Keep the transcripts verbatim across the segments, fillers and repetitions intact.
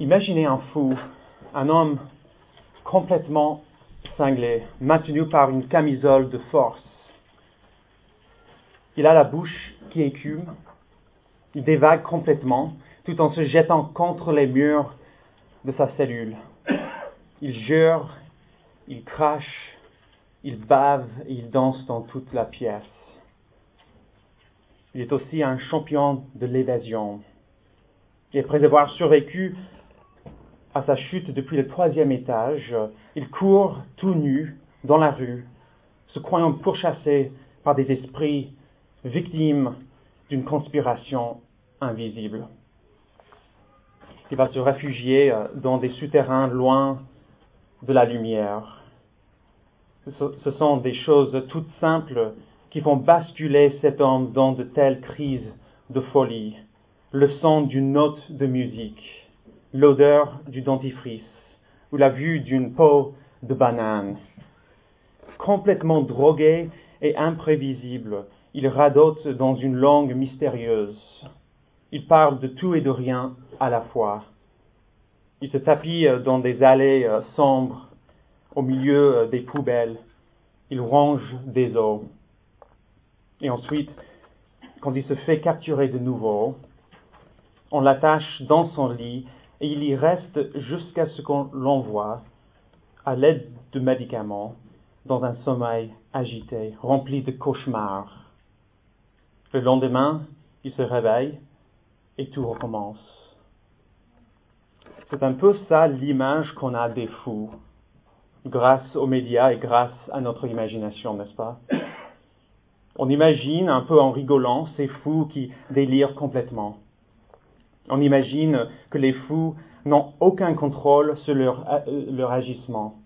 Imaginez un fou, un homme complètement cinglé, maintenu par une camisole de force. Il a la bouche qui écume, il dévague complètement, tout en se jetant contre les murs de sa cellule. Il jure, il crache, il bave et il danse dans toute la pièce. Il est aussi un champion de l'évasion. Et après avoir survécu à sa chute depuis le troisième étage, il court tout nu dans la rue, se croyant pourchassé par des esprits victimes d'une conspiration invisible. Il va se réfugier dans des souterrains loin de la lumière. Ce sont des choses toutes simples qui font basculer cet homme dans de telles crises de folie. Le son d'une note de musique, l'odeur du dentifrice ou la vue d'une peau de banane. Complètement drogué et imprévisible, il radote dans une langue mystérieuse. Il parle de tout et de rien à la fois. Il se tapit dans des allées sombres, au milieu des poubelles. Il ronge des os. Et ensuite, quand il se fait capturer de nouveau, on l'attache dans son lit et il y reste jusqu'à ce qu'on l'envoie, à l'aide de médicaments, dans un sommeil agité, rempli de cauchemars. Le lendemain, il se réveille et tout recommence. C'est un peu ça l'image qu'on a des fous, grâce aux médias et grâce à notre imagination, n'est-ce pas? On imagine, un peu en rigolant, ces fous qui délirent complètement. On imagine que les fous n'ont aucun contrôle sur leur, euh, leur agissement.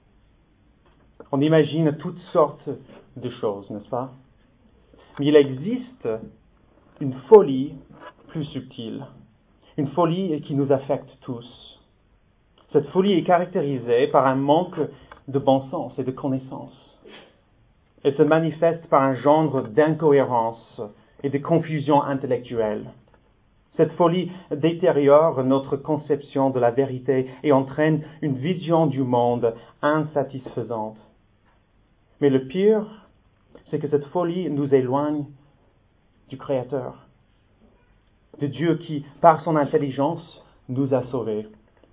On imagine toutes sortes de choses, n'est-ce pas? Mais il existe une folie plus subtile, une folie qui nous affecte tous. Cette folie est caractérisée par un manque de bon sens et de connaissance. Elle se manifeste par un genre d'incohérence et de confusion intellectuelle. Cette folie détériore notre conception de la vérité et entraîne une vision du monde insatisfaisante. Mais le pire, c'est que cette folie nous éloigne du Créateur, de Dieu qui, par son intelligence, nous a sauvés.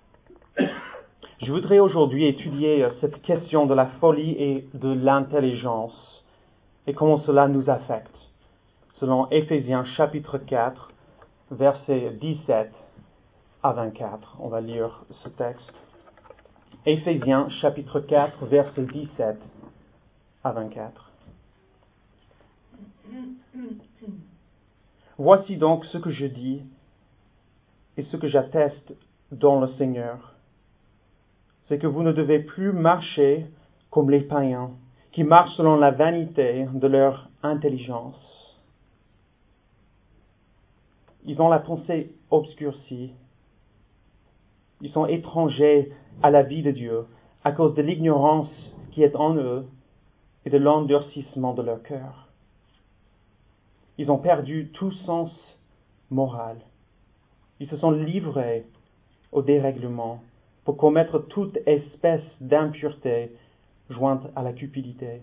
Je voudrais aujourd'hui étudier cette question de la folie et de l'intelligence et comment cela nous affecte, selon Éphésiens chapitre quatre, versets dix-sept à vingt-quatre. On va lire ce texte. Éphésiens chapitre quatre, versets dix-sept à vingt-quatre. Voici donc ce que je dis et ce que j'atteste dans le Seigneur. C'est que vous ne devez plus marcher comme les païens, qui marchent selon la vanité de leur intelligence. Ils ont la pensée obscurcie. Ils sont étrangers à la vie de Dieu à cause de l'ignorance qui est en eux et de l'endurcissement de leur cœur. Ils ont perdu tout sens moral. Ils se sont livrés au dérèglement pour commettre toute espèce d'impureté jointe à la cupidité.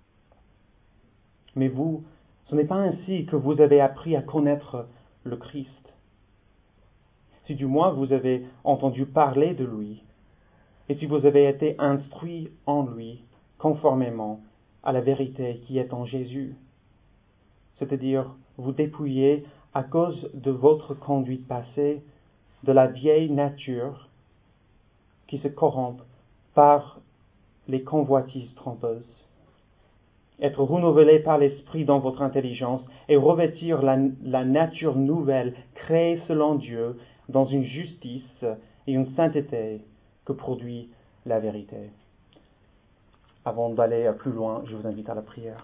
Mais vous, ce n'est pas ainsi que vous avez appris à connaître le Christ. Si du moins vous avez entendu parler de lui, et si vous avez été instruit en lui, conformément à la vérité qui est en Jésus, c'est-à-dire vous dépouiller à cause de votre conduite passée de la vieille nature qui se corrompt par les convoitises trompeuses. Être renouvelé par l'Esprit dans votre intelligence et revêtir la, la nature nouvelle créée selon Dieu dans une justice et une sainteté que produit la vérité. Avant d'aller plus loin, je vous invite à la prière.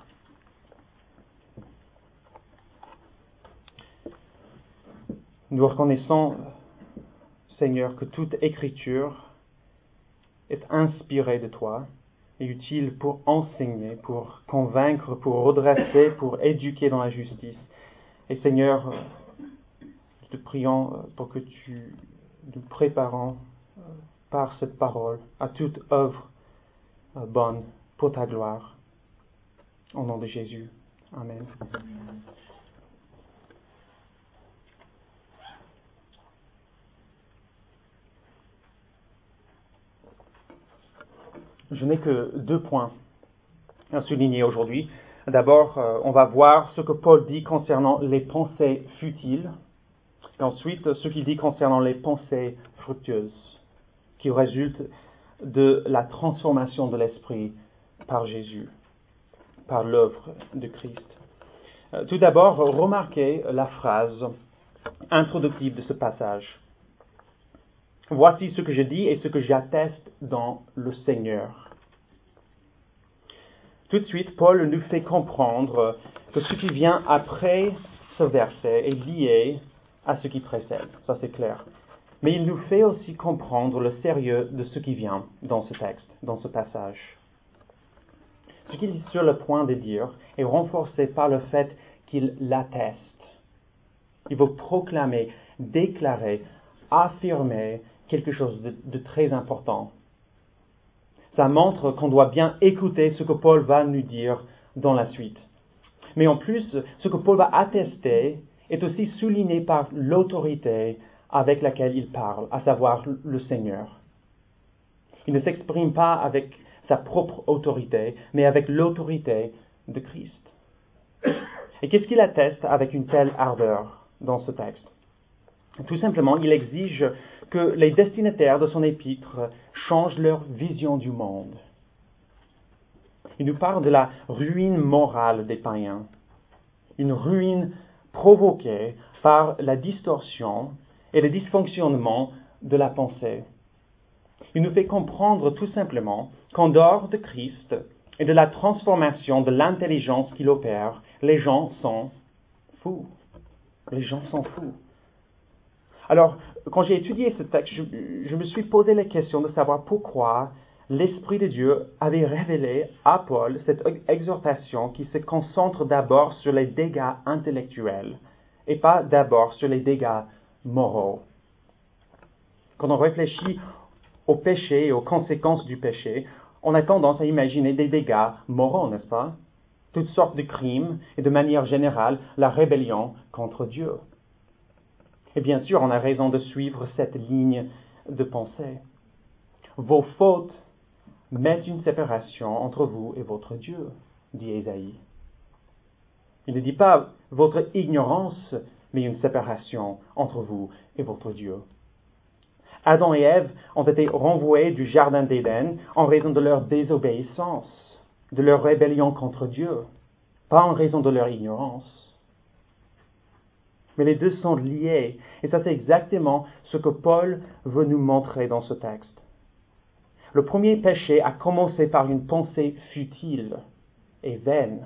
Nous reconnaissons, Seigneur, que toute écriture est inspirée de toi et utile pour enseigner, pour convaincre, pour redresser, pour éduquer dans la justice. Et Seigneur, nous te prions pour que tu nous préparant euh, par cette parole à toute œuvre euh, bonne pour ta gloire. Au nom de Jésus. Amen. Je n'ai que deux points à souligner aujourd'hui. D'abord, euh, on va voir ce que Paul dit concernant les pensées futiles, et ensuite ce qu'il dit concernant les pensées fructueuses, qui résultent de la transformation de l'esprit par Jésus, par l'œuvre de Christ. Euh, tout d'abord, remarquez la phrase introductive de ce passage. Voici ce que je dis et ce que j'atteste dans le Seigneur. Tout de suite, Paul nous fait comprendre que ce qui vient après ce verset est lié à ce qui précède. Ça, c'est clair. Mais il nous fait aussi comprendre le sérieux de ce qui vient dans ce texte, dans ce passage. Ce qu'il est sur le point de dire est renforcé par le fait qu'il l'atteste. Il veut proclamer, déclarer, affirmer quelque chose de, de très important. Ça montre qu'on doit bien écouter ce que Paul va nous dire dans la suite. Mais en plus, ce que Paul va attester est aussi souligné par l'autorité avec laquelle il parle, à savoir le Seigneur. Il ne s'exprime pas avec sa propre autorité, mais avec l'autorité de Christ. Et qu'est-ce qu'il atteste avec une telle ardeur dans ce texte ? Tout simplement, il exige que les destinataires de son épître changent leur vision du monde. Il nous parle de la ruine morale des païens, une ruine provoquée par la distorsion et le dysfonctionnement de la pensée. Il nous fait comprendre tout simplement qu'en dehors de Christ et de la transformation de l'intelligence qu'il opère, les gens sont fous. Les gens sont fous. Alors, quand j'ai étudié ce texte, je, je me suis posé la question de savoir pourquoi l'Esprit de Dieu avait révélé à Paul cette exhortation qui se concentre d'abord sur les dégâts intellectuels et pas d'abord sur les dégâts moraux. Quand on réfléchit au péché et aux conséquences du péché, on a tendance à imaginer des dégâts moraux, n'est-ce pas? Toutes sortes de crimes et de manière générale la rébellion contre Dieu. Et bien sûr, on a raison de suivre cette ligne de pensée. Vos fautes mettent une séparation entre vous et votre Dieu, dit Ésaïe. Il ne dit pas votre ignorance, mais une séparation entre vous et votre Dieu. Adam et Ève ont été renvoyés du jardin d'Éden en raison de leur désobéissance, de leur rébellion contre Dieu, pas en raison de leur ignorance. Mais les deux sont liés, et ça c'est exactement ce que Paul veut nous montrer dans ce texte. Le premier péché a commencé par une pensée futile et vaine.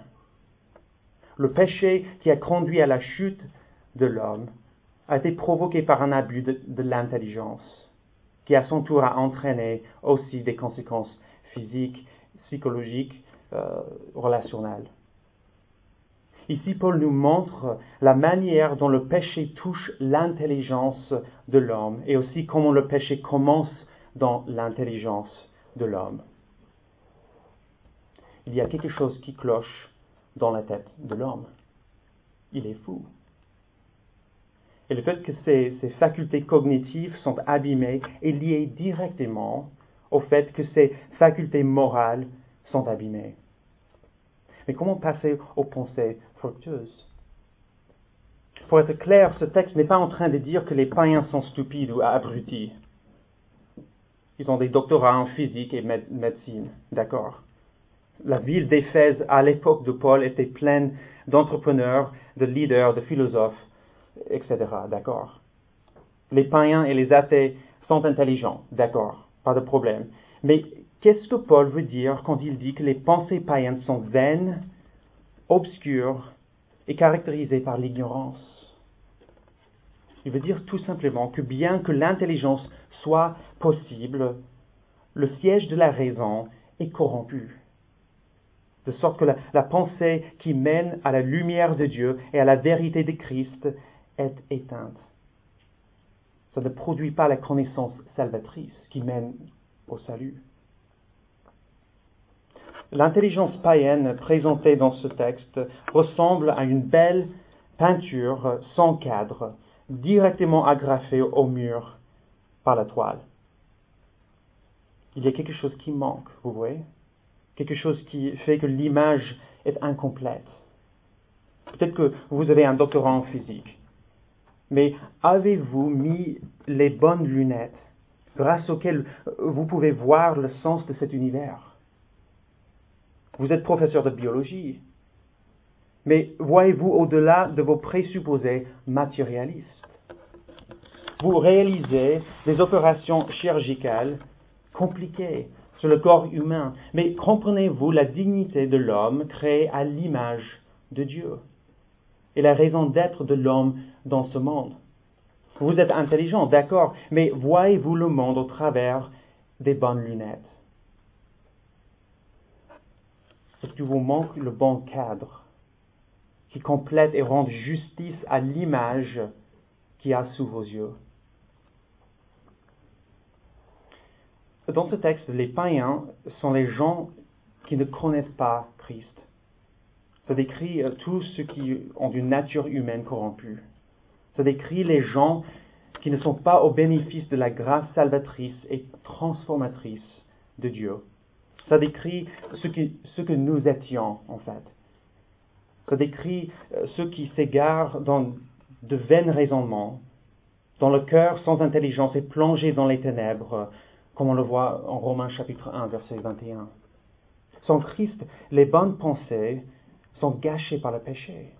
Le péché qui a conduit à la chute de l'homme a été provoqué par un abus de, de l'intelligence, qui à son tour a entraîné aussi des conséquences physiques, psychologiques, euh, relationnelles. Ici, Paul nous montre la manière dont le péché touche l'intelligence de l'homme et aussi comment le péché commence dans l'intelligence de l'homme. Il y a quelque chose qui cloche dans la tête de l'homme. Il est fou. Et le fait que ses, ses facultés cognitives sont abîmées est lié directement au fait que ses facultés morales sont abîmées. Mais comment passer aux pensées fructueuses? Pour être clair, ce texte n'est pas en train de dire que les païens sont stupides ou abrutis. Ils ont des doctorats en physique et mé- médecine, d'accord. La ville d'Éphèse, à l'époque de Paul, était pleine d'entrepreneurs, de leaders, de philosophes, et cetera, d'accord. Les païens et les athées sont intelligents, d'accord, pas de problème. Mais qu'est-ce que Paul veut dire quand il dit que les pensées païennes sont vaines, obscures et caractérisées par l'ignorance? Il veut dire tout simplement que bien que l'intelligence soit possible, le siège de la raison est corrompu. De sorte que la, la pensée qui mène à la lumière de Dieu et à la vérité de Christ est éteinte. Ça ne produit pas la connaissance salvatrice qui mène au salut. L'intelligence païenne présentée dans ce texte ressemble à une belle peinture sans cadre, directement agrafée au mur par la toile. Il y a quelque chose qui manque, vous voyez? Quelque chose qui fait que l'image est incomplète. Peut-être que vous avez un doctorat en physique, mais avez-vous mis les bonnes lunettes grâce auxquelles vous pouvez voir le sens de cet univers? Vous êtes professeur de biologie, mais voyez-vous au-delà de vos présupposés matérialistes? Vous réalisez des opérations chirurgicales compliquées sur le corps humain, mais comprenez-vous la dignité de l'homme créé à l'image de Dieu et la raison d'être de l'homme dans ce monde? Vous êtes intelligent, d'accord, mais voyez-vous le monde au travers des bonnes lunettes? Parce qu'il vous manque le bon cadre qui complète et rend justice à l'image qui a sous vos yeux. Dans ce texte, les païens sont les gens qui ne connaissent pas Christ. Ça décrit tous ceux qui ont une nature humaine corrompue. Ça décrit les gens qui ne sont pas au bénéfice de la grâce salvatrice et transformatrice de Dieu. Ça décrit ce, qui, ce que nous étions, en fait. Ça décrit ceux qui s'égarent dans de vains raisonnements, dont le cœur sans intelligence est plongé dans les ténèbres, comme on le voit en Romains chapitre un, verset vingt et un. Sans Christ, les bonnes pensées sont gâchées par le péché.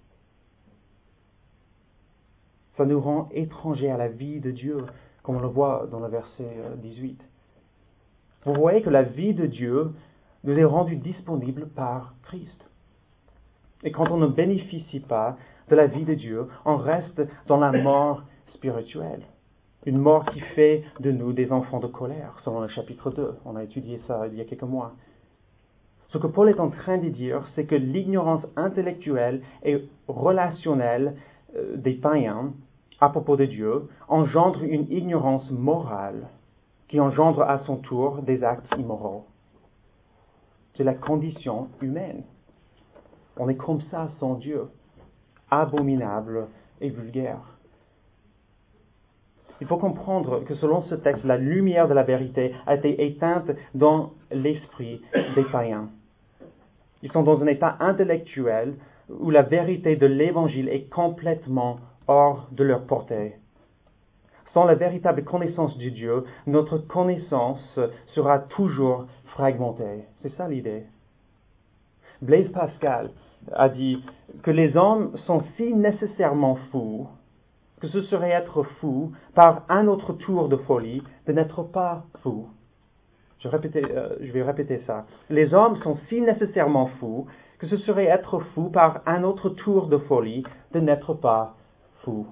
Ça nous rend étrangers à la vie de Dieu, comme on le voit dans le verset dix-huit. Vous voyez que la vie de Dieu nous est rendue disponible par Christ. Et quand on ne bénéficie pas de la vie de Dieu, on reste dans la mort spirituelle. Une mort qui fait de nous des enfants de colère, selon le chapitre deux. On a étudié ça il y a quelques mois. Ce que Paul est en train de dire, c'est que l'ignorance intellectuelle et relationnelle des païens à propos de Dieu engendre une ignorance morale qui engendre à son tour des actes immoraux. C'est la condition humaine. On est comme ça sans Dieu, abominable et vulgaire. Il faut comprendre que selon ce texte, la lumière de la vérité a été éteinte dans l'esprit des païens. Ils sont dans un état intellectuel où la vérité de l'Évangile est complètement hors de leur portée. Sans la véritable connaissance de Dieu, notre connaissance sera toujours fragmentée. C'est ça l'idée. Blaise Pascal a dit que les hommes sont si nécessairement fous que ce serait être fou par un autre tour de folie de n'être pas fou. Je, répétais, euh, je vais répéter ça. Les hommes sont si nécessairement fous que ce serait être fou par un autre tour de folie de n'être pas fou.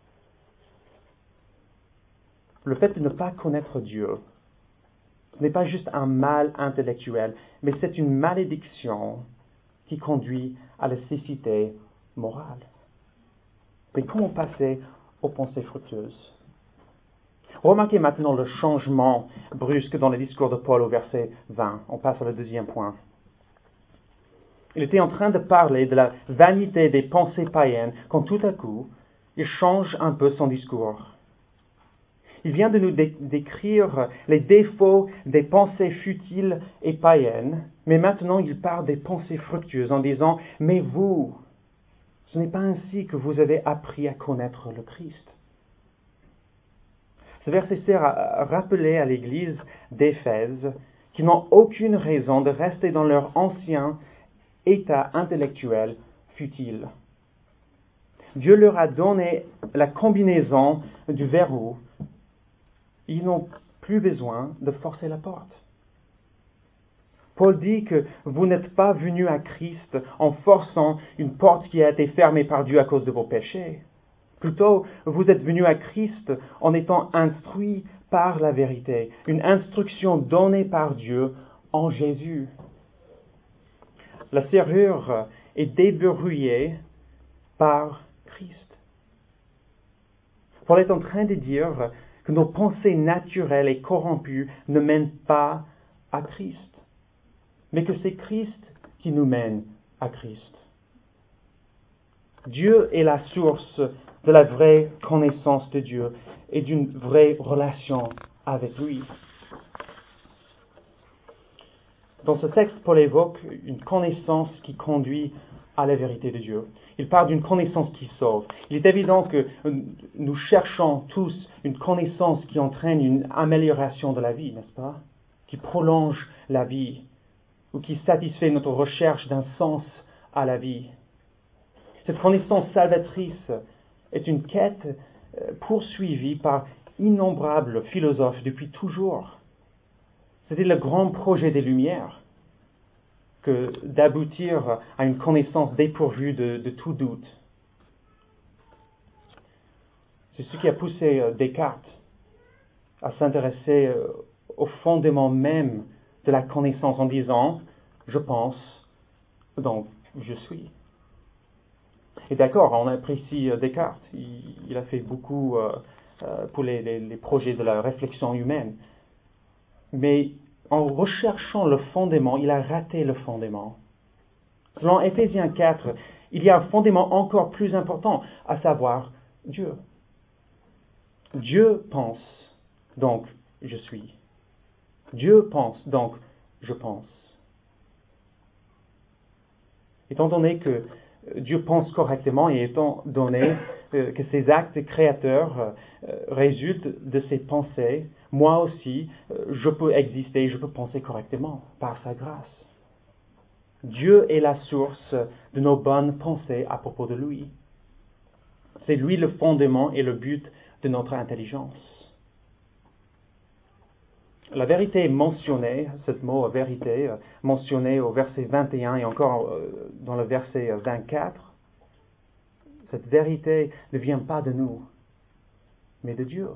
Le fait de ne pas connaître Dieu, ce n'est pas juste un mal intellectuel, mais c'est une malédiction qui conduit à la cécité morale. Mais comment passer aux pensées fructueuses? Remarquez maintenant le changement brusque dans le discours de Paul au verset vingt. On passe au deuxième point. Il était en train de parler de la vanité des pensées païennes quand tout à coup, il change un peu son discours. Il vient de nous dé- décrire les défauts des pensées futiles et païennes, mais maintenant il parle des pensées fructueuses en disant « Mais vous, ce n'est pas ainsi que vous avez appris à connaître le Christ. » Ce verset sert à rappeler à l'Église d'Éphèse qu'ils n'ont aucune raison de rester dans leur ancien état intellectuel futile. Dieu leur a donné la combinaison du verrou. Ils n'ont plus besoin de forcer la porte. Paul dit que vous n'êtes pas venus à Christ en forçant une porte qui a été fermée par Dieu à cause de vos péchés. Plutôt, vous êtes venus à Christ en étant instruits par la vérité, une instruction donnée par Dieu en Jésus. La serrure est déverrouillée par Christ. Paul est en train de dire que nos pensées naturelles et corrompues ne mènent pas à Christ, mais que c'est Christ qui nous mène à Christ. Dieu est la source de la vraie connaissance de Dieu et d'une vraie relation avec lui. Dans ce texte, Paul évoque une connaissance qui conduit à la vérité de Dieu. Il parle d'une connaissance qui sauve. Il est évident que nous cherchons tous une connaissance qui entraîne une amélioration de la vie, n'est-ce pas? Qui prolonge la vie ou qui satisfait notre recherche d'un sens à la vie. Cette connaissance salvatrice est une quête poursuivie par innombrables philosophes depuis toujours. C'était le grand projet des Lumières, que d'aboutir à une connaissance dépourvue de, de tout doute. C'est ce qui a poussé Descartes à s'intéresser au fondement même de la connaissance en disant « je pense, donc je suis ». Et d'accord, on apprécie Descartes, il, il a fait beaucoup euh, euh, pour les, les, les projets de la réflexion humaine. Mais en recherchant le fondement, il a raté le fondement. Selon Éphésiens quatre, il y a un fondement encore plus important, à savoir Dieu. Dieu pense, donc je suis. Dieu pense, donc je pense. Étant donné que Dieu pense correctement et étant donné euh, que ses actes créateurs euh, résultent de ses pensées, moi aussi, euh, je peux exister, je peux penser correctement par sa grâce. Dieu est la source de nos bonnes pensées à propos de lui. C'est lui le fondement et le but de notre intelligence. La vérité mentionnée, ce mot vérité, mentionné au verset vingt et un et encore dans le verset vingt-quatre, cette vérité ne vient pas de nous, mais de Dieu.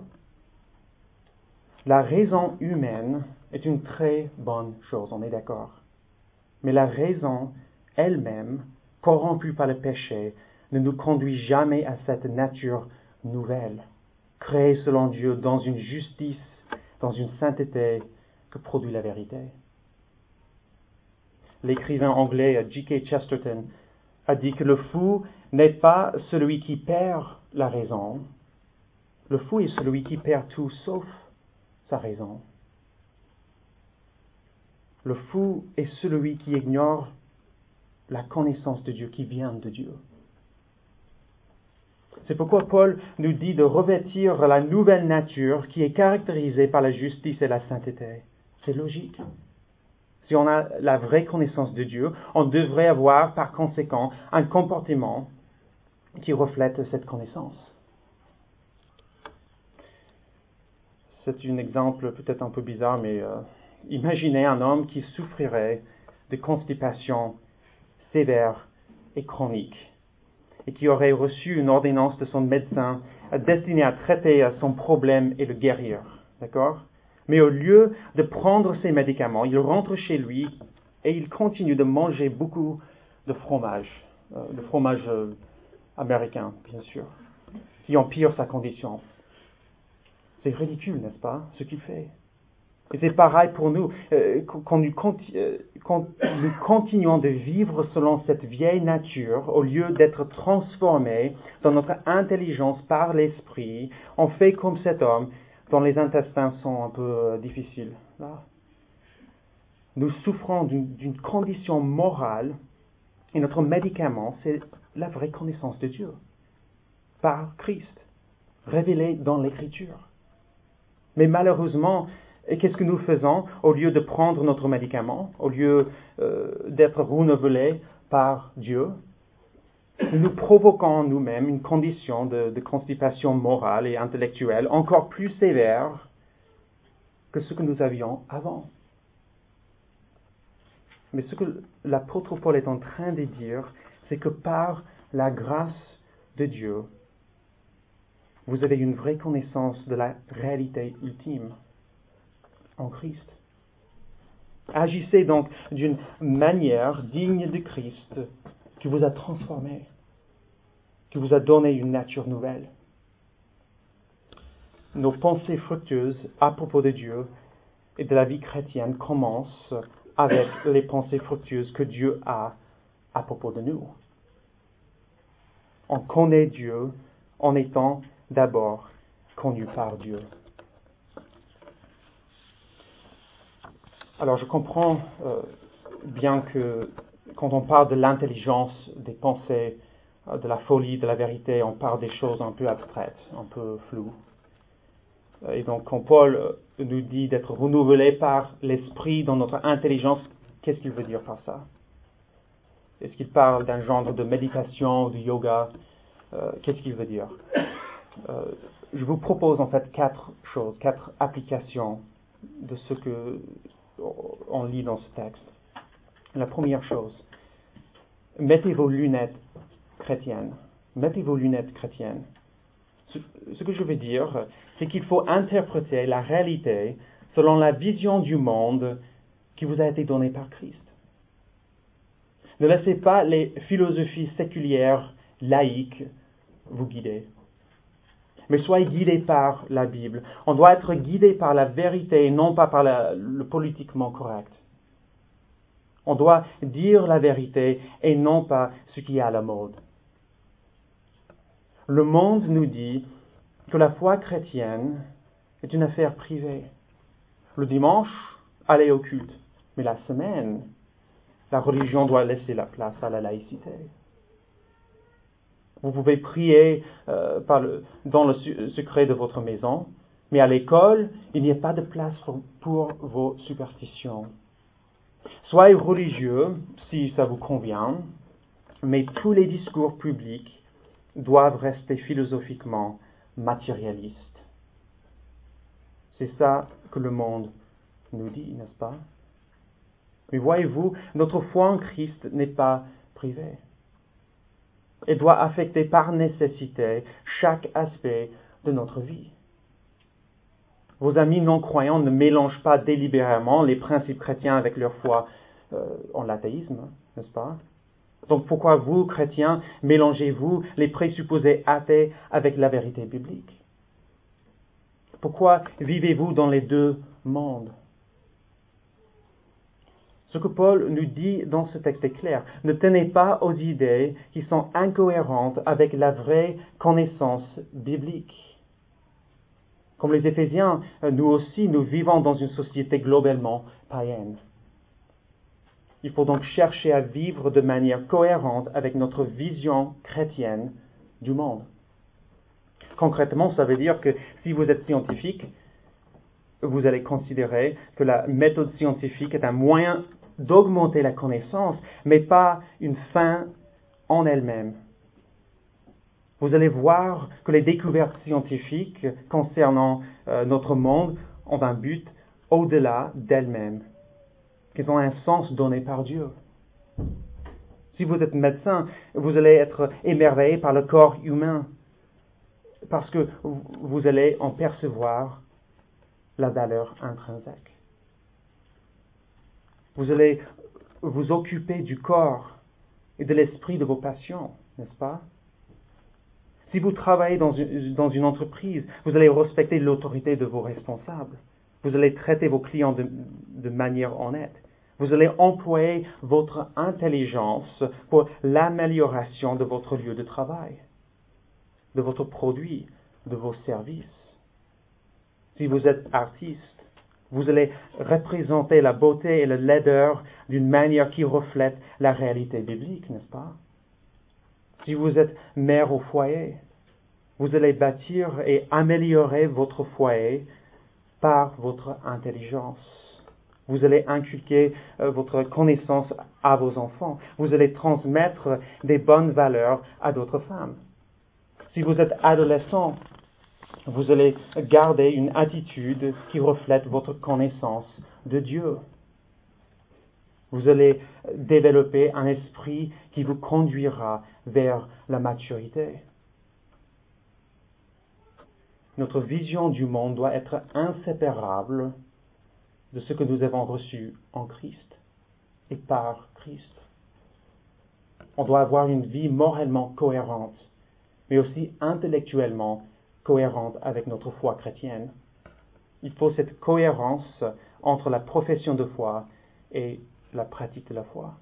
La raison humaine est une très bonne chose, on est d'accord. Mais la raison elle-même, corrompue par le péché, ne nous conduit jamais à cette nature nouvelle, créée selon Dieu dans une justice, dans une sainteté que produit la vérité. L'écrivain anglais G K Chesterton a dit que le fou n'est pas celui qui perd la raison, le fou est celui qui perd tout sauf sa raison. Le fou est celui qui ignore la connaissance de Dieu qui vient de Dieu. C'est pourquoi Paul nous dit de revêtir la nouvelle nature qui est caractérisée par la justice et la sainteté. C'est logique. Si on a la vraie connaissance de Dieu, on devrait avoir par conséquent un comportement qui reflète cette connaissance. C'est un exemple peut-être un peu bizarre, mais euh, imaginez un homme qui souffrirait de constipation sévère et chronique, et qui aurait reçu une ordonnance de son médecin destinée à traiter son problème et le guérir. D'accord ? Mais au lieu de prendre ses médicaments, il rentre chez lui et il continue de manger beaucoup de fromage, euh, de fromage euh, américain, bien sûr, qui empire sa condition. C'est ridicule, n'est-ce pas, ce qu'il fait? Et c'est pareil pour nous, euh, quand, nous conti- euh, quand nous continuons de vivre selon cette vieille nature, au lieu d'être transformés dans notre intelligence par l'esprit, on fait comme cet homme dont les intestins sont un peu euh, difficiles. Là. Nous souffrons d'une, d'une condition morale, et notre médicament, c'est la vraie connaissance de Dieu, par Christ, révélée dans l'Écriture. Mais malheureusement, et qu'est-ce que nous faisons au lieu de prendre notre médicament, au lieu euh, d'être renouvelés par Dieu? Nous provoquons nous-mêmes une condition de, de constipation morale et intellectuelle encore plus sévère que ce que nous avions avant. Mais ce que l'apôtre Paul est en train de dire, c'est que par la grâce de Dieu, vous avez une vraie connaissance de la réalité ultime en Christ. Agissez donc d'une manière digne de Christ qui vous a transformé, qui vous a donné une nature nouvelle. nos pensées fructueuses à propos de Dieu et de la vie chrétienne commencent avec les pensées fructueuses que Dieu a à propos de nous. On connaît Dieu en étant d'abord connu par Dieu. Alors je comprends euh, bien que quand on parle de l'intelligence des pensées, euh, de la folie, de la vérité, on parle des choses un peu abstraites, un peu floues. Et donc quand Paul nous dit d'être renouvelé par l'esprit dans notre intelligence, qu'est-ce qu'il veut dire par ça? Est-ce qu'il parle d'un genre de méditation ou de yoga? euh, Qu'est-ce qu'il veut dire? euh, Je vous propose en fait quatre choses, quatre applications de ce que on lit dans ce texte. La première chose, mettez vos lunettes chrétiennes. Mettez vos lunettes chrétiennes. Ce, ce que je veux dire, c'est qu'il faut interpréter la réalité selon la vision du monde qui vous a été donnée par Christ. Ne laissez pas les philosophies séculières, laïques, vous guider. Mais soyez guidés par la Bible. On doit être guidé par la vérité et non pas par la, le politiquement correct. On doit dire la vérité et non pas ce qui est à la mode. Le monde nous dit que la foi chrétienne est une affaire privée. Le dimanche, allez au culte. Mais la semaine, la religion doit laisser la place à la laïcité. Vous pouvez prier euh, par le, dans le su- secret de votre maison, mais à l'école, il n'y a pas de place pour, pour vos superstitions. Soyez religieux si ça vous convient, mais tous les discours publics doivent rester philosophiquement matérialistes. C'est ça que le monde nous dit, n'est-ce pas? Mais voyez-vous, notre foi en Christ n'est pas privée. Elle doit affecter par nécessité chaque aspect de notre vie. Vos amis non-croyants ne mélangent pas délibérément les principes chrétiens avec leur foi euh, en l'athéisme, n'est-ce pas? Donc pourquoi vous, chrétiens, mélangez-vous les présupposés athées avec la vérité biblique? Pourquoi vivez-vous dans les deux mondes? Ce que Paul nous dit dans ce texte est clair. Ne tenez pas aux idées qui sont incohérentes avec la vraie connaissance biblique. Comme les Éphésiens, nous aussi, nous vivons dans une société globalement païenne. Il faut donc chercher à vivre de manière cohérente avec notre vision chrétienne du monde. Concrètement, ça veut dire que si vous êtes scientifique, vous allez considérer que la méthode scientifique est un moyen d'augmenter la connaissance, mais pas une fin en elle-même. Vous allez voir que les découvertes scientifiques concernant euh, notre monde ont un but au-delà d'elles-mêmes, qu'elles ont un sens donné par Dieu. Si vous êtes médecin, vous allez être émerveillé par le corps humain, parce que vous allez en percevoir la valeur intrinsèque. Vous allez vous occuper du corps et de l'esprit de vos patients, n'est-ce pas? Si vous travaillez dans une, dans une entreprise, vous allez respecter l'autorité de vos responsables. Vous allez traiter vos clients de, de manière honnête. Vous allez employer votre intelligence pour l'amélioration de votre lieu de travail, de votre produit, de vos services. Si vous êtes artiste, vous allez représenter la beauté et la laideur d'une manière qui reflète la réalité biblique, n'est-ce pas? Si vous êtes mère au foyer, vous allez bâtir et améliorer votre foyer par votre intelligence. Vous allez inculquer euh, votre connaissance à vos enfants. Vous allez transmettre des bonnes valeurs à d'autres femmes. Si vous êtes adolescent, vous allez garder une attitude qui reflète votre connaissance de Dieu. Vous allez développer un esprit qui vous conduira vers la maturité. Notre vision du monde doit être inséparable de ce que nous avons reçu en Christ et par Christ. On doit avoir une vie moralement cohérente, mais aussi intellectuellement cohérente avec notre foi chrétienne. Il faut cette cohérence entre la profession de foi et la pratique de la foi.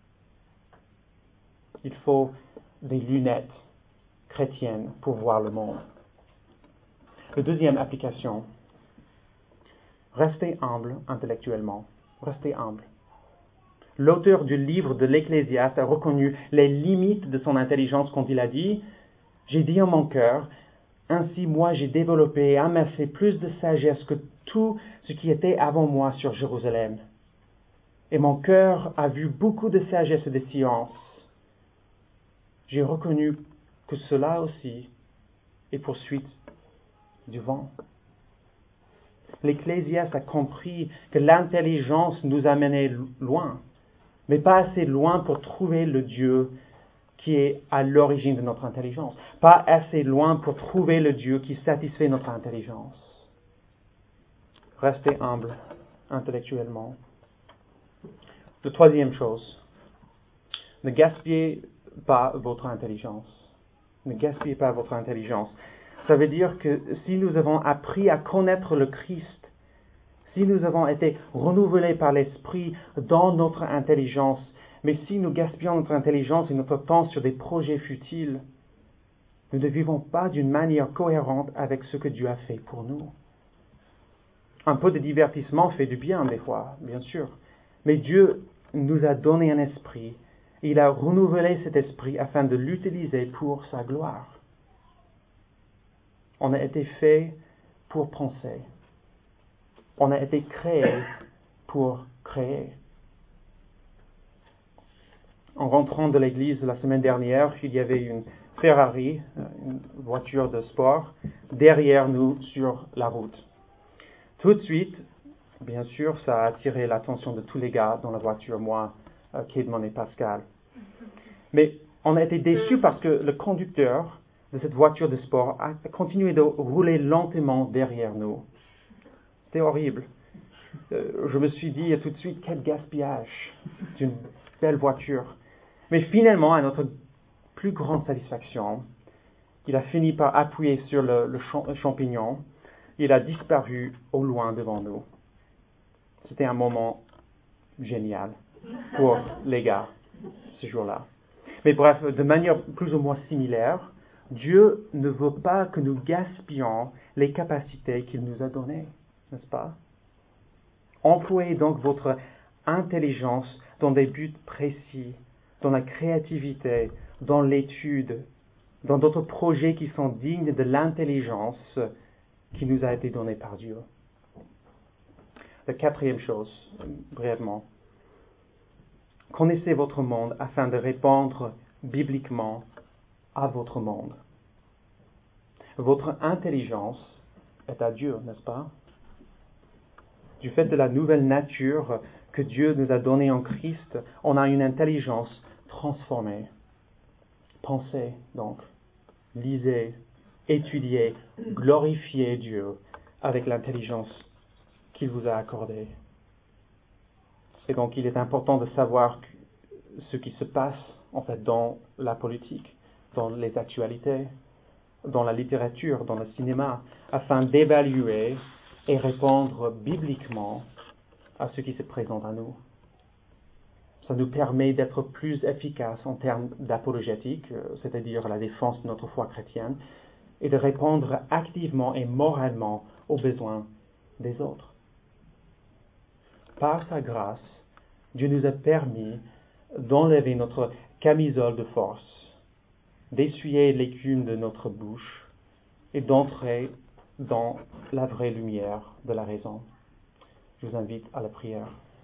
Il faut des lunettes chrétiennes pour voir le monde. La deuxième application, restez humble intellectuellement. Restez humble. L'auteur du livre de l'Ecclésiaste a reconnu les limites de son intelligence quand il a dit « J'ai dit en mon cœur, ainsi moi j'ai développé et amassé plus de sagesse que tout ce qui était avant moi sur Jérusalem. Et mon cœur a vu beaucoup de sagesse et de science. J'ai reconnu que cela aussi est poursuite du vent. » L'Ecclésiaste a compris que l'intelligence nous amenait loin, mais pas assez loin pour trouver le Dieu qui est à l'origine de notre intelligence. Pas assez loin pour trouver le Dieu qui satisfait notre intelligence. Restez humble intellectuellement. La troisième chose, ne gaspillez pas votre intelligence. Ne gaspillez pas votre intelligence. Ça veut dire que si nous avons appris à connaître le Christ, si nous avons été renouvelés par l'Esprit dans notre intelligence, mais si nous gaspillons notre intelligence et notre temps sur des projets futiles, nous ne vivons pas d'une manière cohérente avec ce que Dieu a fait pour nous. Un peu de divertissement fait du bien des fois, bien sûr, mais Dieu nous a donné un esprit, et il a renouvelé cet esprit afin de l'utiliser pour sa gloire. On a été fait pour penser. On a été créé pour créer. En rentrant de l'église la semaine dernière, il y avait une Ferrari, une voiture de sport, derrière nous sur la route. Tout de suite, bien sûr, ça a attiré l'attention de tous les gars dans la voiture, moi, Kidman et Pascal. Mais on a été déçus parce que le conducteur de cette voiture de sport a continué de rouler lentement derrière nous. C'était horrible. Euh, je me suis dit tout de suite, quel gaspillage d'une belle voiture. Mais finalement, à notre plus grande satisfaction, il a fini par appuyer sur le, le, champ, le champignon. Il a disparu au loin devant nous. C'était un moment génial pour les gars, ce jour-là. Mais bref, de manière plus ou moins similaire, Dieu ne veut pas que nous gaspillions les capacités qu'il nous a données, n'est-ce pas? Employez donc votre intelligence dans des buts précis, dans la créativité, dans l'étude, dans d'autres projets qui sont dignes de l'intelligence qui nous a été donnée par Dieu. La quatrième chose, brièvement, connaissez votre monde afin de répondre bibliquement à votre monde. Votre intelligence est à Dieu, n'est-ce pas? Du fait de la nouvelle nature que Dieu nous a donnée en Christ, on a une intelligence transformée. Pensez donc, lisez, étudiez, glorifiez Dieu avec l'intelligence qu'il vous a accordée. Et donc il est important de savoir ce qui se passe en fait dans la politique, dans les actualités, dans la littérature, dans le cinéma, afin d'évaluer et répondre bibliquement à ce qui se présente à nous. Ça nous permet d'être plus efficaces en termes d'apologétique, c'est-à-dire la défense de notre foi chrétienne, et de répondre activement et moralement aux besoins des autres. Par sa grâce, Dieu nous a permis d'enlever notre camisole de force, d'essuyer l'écume de notre bouche et d'entrer dans la vraie lumière de la raison. Je vous invite à la prière.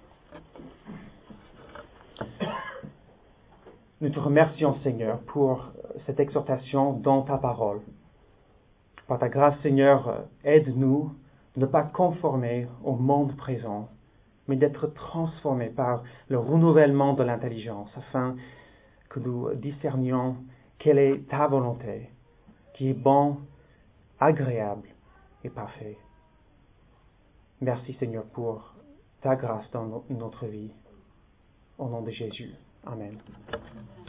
Nous te remercions, Seigneur, pour cette exhortation dans ta parole. Par ta grâce, Seigneur, aide-nous à ne pas conformer au monde présent, mais d'être transformés par le renouvellement de l'intelligence, afin que nous discernions quelle est ta volonté, qui est bon, agréable et parfait. Merci, Seigneur, pour ta grâce dans notre vie. Au nom de Jésus. Amen.